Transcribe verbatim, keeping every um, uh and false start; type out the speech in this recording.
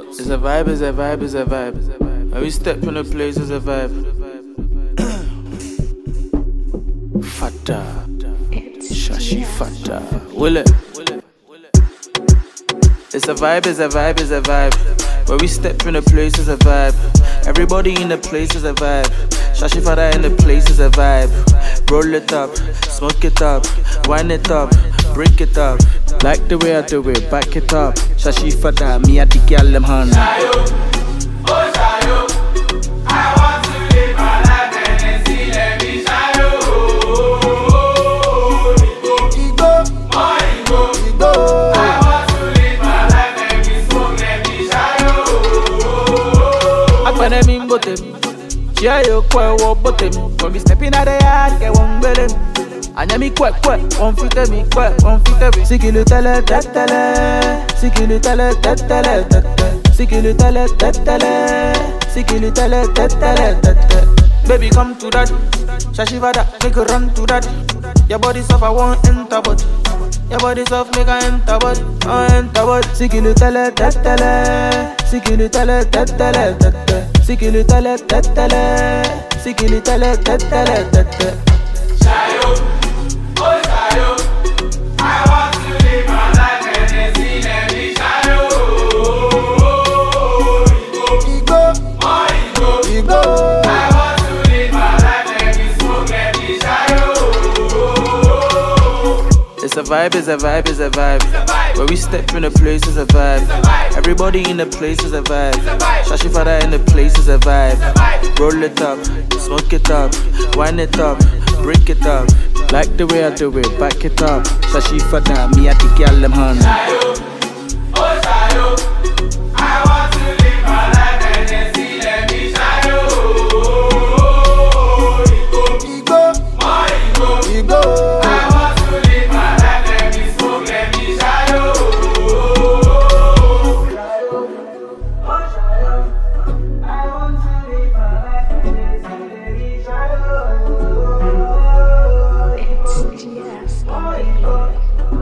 It's a vibe, it's a vibe, it's a vibe. When we step in the place, it's a vibe. Fata, Shashi Fata, will it? It's a vibe, it's a vibe, it's a vibe. When we step in the place, it's a vibe. Everybody in the place is a vibe. Shashi Fata in the place is a vibe. Roll it up, smoke it up, wind it up, break it up. Like the way I do it, back it up. Shashi Fata, me at the gal them hand. Shayo, oh Shayo, I want to live my life and then see let me shayo. Igo, more Igo, Igo. I want to live my life and be smoke let me shayo. Akpene mi mbote mi, Shayo kwe wo bote mi. When we stepping out the yard, ke won bele mi. Anya mi kwe kwe, on fite mi kwe, on fite mi. Sikilu tele tetele, sikilu tele tetele tete, sikilu tele tetele, sikilu tele tetele tete. Baby come to that, Shashi Fata, make a run to that. Your body soft, I want enter but. Your body soft, make I enter but, I enter but. Sikilu tele tetele, sikilu tele tetele tete, sikilu tele tetele, sikilu tele tetele tete. Shayo, oh Shayo, I want to live my life and then see let me shayo. Igo, more Igo, Igo. I want to live my life and be smoke let me shayo. It's a vibe, it's a vibe, it's a vibe. When we step in the place, it's a vibe. Everybody in the place is a vibe. Shashi Fata in the place is a vibe. Roll it up, smoke it up, wind it up, break it up. Like the way I do it, back it up. Shashi Fata, me at the gal them hand. Shayo, oh Shayo, I want to live my life and then see let me shayo. Igo, more Igo, Igo. I want to live my life and be smoke let me shayo. Oh Shayo, I want to live my life and then see let me shayo. It's G S. Oh Igo.